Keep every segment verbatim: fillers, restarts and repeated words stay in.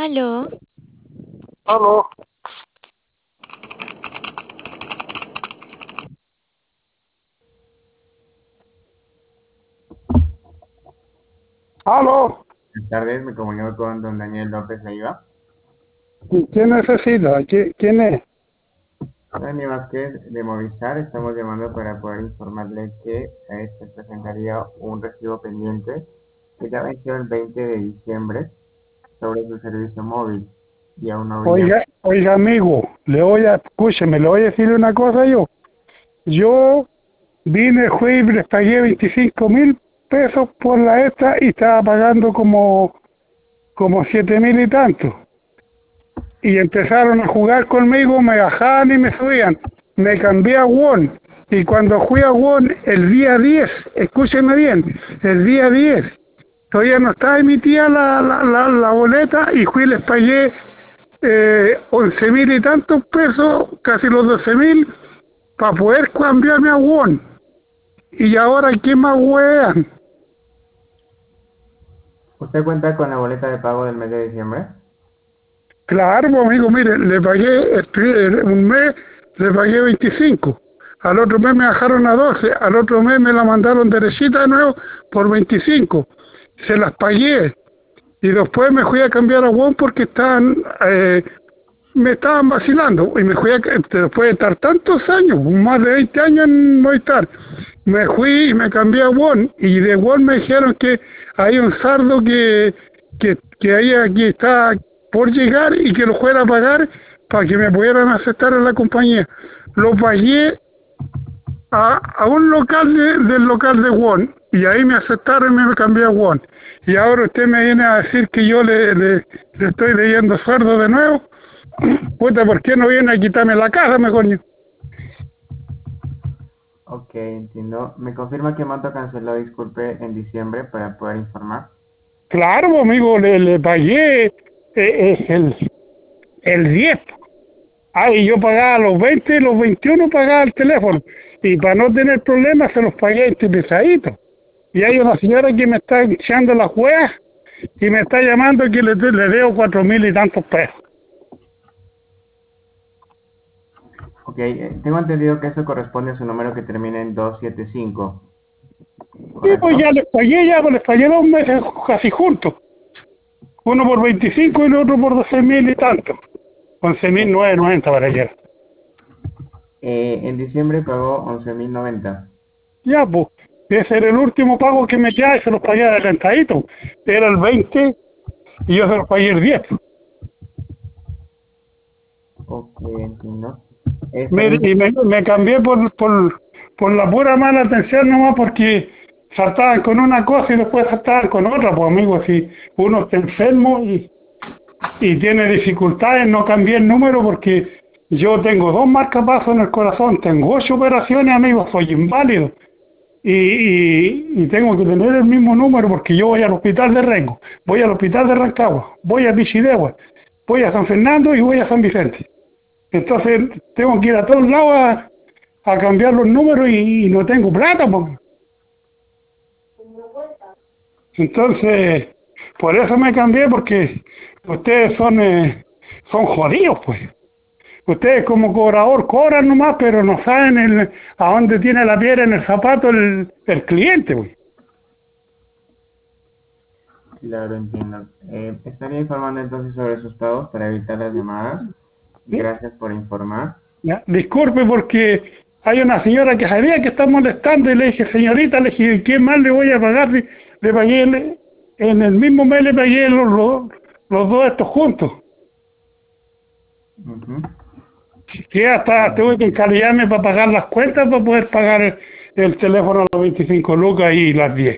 Aló, Aló, aló, Buenas tardes, me comunico con don Daniel López Leiva. ¿quién necesita? ¿Qui- ¿Quién es? Dani Vázquez de Movistar, estamos llamando para poder informarle que eh, se presentaría un recibo pendiente que ya venció el veinte de diciembre sobre su servicio móvil y aún no había. Oiga, oiga amigo, le voy a, escúcheme, le voy a decir una cosa yo. Yo vine, fui y les pagué veinticinco mil pesos por la esta y estaba pagando como, como siete mil y tanto. Y empezaron a jugar conmigo, me bajaban y me subían. Me cambié a Won. Y cuando fui a Won el día diez, escúcheme bien, el día diez, todavía no estaba emitida la, la, la, la boleta y fui y les pagué eh, once mil y tantos pesos, casi los doce mil, para poder cambiarme a Won. Y ahora, ¿qué más wean? ¿Usted cuenta con la boleta de pago del mes de diciembre? Claro, pues, amigo, mire, le pagué el pri- el- un mes, le pagué veinticinco. Al otro mes me bajaron a doce, al otro mes me la mandaron derechita de nuevo por veinticinco. Se las pagué y después me fui a cambiar a Won porque estaban, eh, me estaban vacilando y me fui a, después de estar tantos años, más de veinte años en Movistar, me fui y me cambié a Won y de Won me dijeron que hay un sardo que, que, que ahí aquí está por llegar y que lo fuera a pagar para que me pudieran aceptar en la compañía. Lo pagué a, a un local de, del local de Won y ahí me aceptaron y me cambié a Won. Y ahora usted me viene a decir que yo le, le, le estoy leyendo sueldo de nuevo. Puta, ¿por qué no viene a quitarme la casa, me coño? Ok, entiendo. ¿Me confirma que monto canceló, disculpe, en diciembre para poder informar? Claro, amigo, le, le pagué eh, eh, el, el diez. Ah, y yo pagaba los veinte, los veintiuno pagaba el teléfono. Y para no tener problemas se los pagué anticipadito. Y hay una señora que me está echando las hueas y me está llamando que le, le debo cuatro mil y tantos pesos. Ok, eh, tengo entendido que eso corresponde a su número que termina en doscientos setenta y cinco, Y pues ¿correcto? ya les pagué, ya pues les pagué dos meses casi juntos. Uno por veinticinco y el otro por doce mil y tanto. once mil Eh, novecientos noventa para ayer. eh, en diciembre pagó once mil noventa. Ya, pues, ese era el último pago que me quedaba y se los pagué adelantadito. Era el veinte y yo se los pagué el diez. Ok, entiendo. Esta Mire, y me, me cambié por, por, por la pura mala atención nomás porque saltaban con una cosa y después saltaban con otra, pues amigo, si uno está enfermo y, y tiene dificultades, no cambié el número porque yo tengo dos marcapasos en el corazón, tengo ocho operaciones, amigo, soy inválido. Y, y, y tengo que tener el mismo número porque yo voy al hospital de Rengo, voy al hospital de Rancagua, voy a Pichidegua, voy a San Fernando y voy a San Vicente. Entonces tengo que ir a todos lados a, a cambiar los números y, y no tengo plata, pues. Entonces, por eso me cambié, porque ustedes son eh, son jodidos, pues. Ustedes como cobrador cobran nomás, pero no saben el, a dónde tiene la piedra en el zapato el, el cliente, pues. Claro, entiendo. Eh, estaría informando entonces sobre sus pagos para evitar las llamadas. ¿Sí? Gracias por informar. Ya, disculpe porque hay una señora que sabía que está molestando y le dije, señorita, le dije, ¿qué más le voy a pagar? Le, le pagué, le- en el mismo mes le pagué los, los, los dos estos juntos. Ujú. Que hasta tuve que encargarme para pagar las cuentas para poder pagar el, el teléfono a los veinticinco lucas y las diez.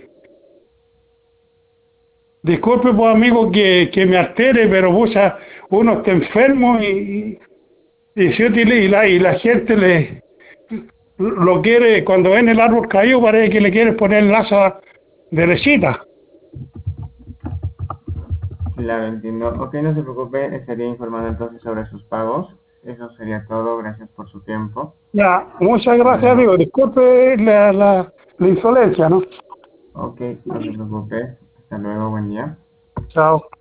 Disculpe, pues amigo, que, que me altere, pero pucha, uno está enfermo y, y, y se utiliza, y la, y la gente le lo quiere, cuando ven el árbol caído parece que le quiere poner el asa derechita. Claro, entiendo. Ok, no se preocupe, estaría informando entonces sobre sus pagos. Eso sería todo. Gracias por su tiempo. Ya, muchas Hasta gracias, luego. amigo. Disculpe la, la, la insolencia, ¿no? Ok, no se preocupe. Hasta luego, buen día. Chao.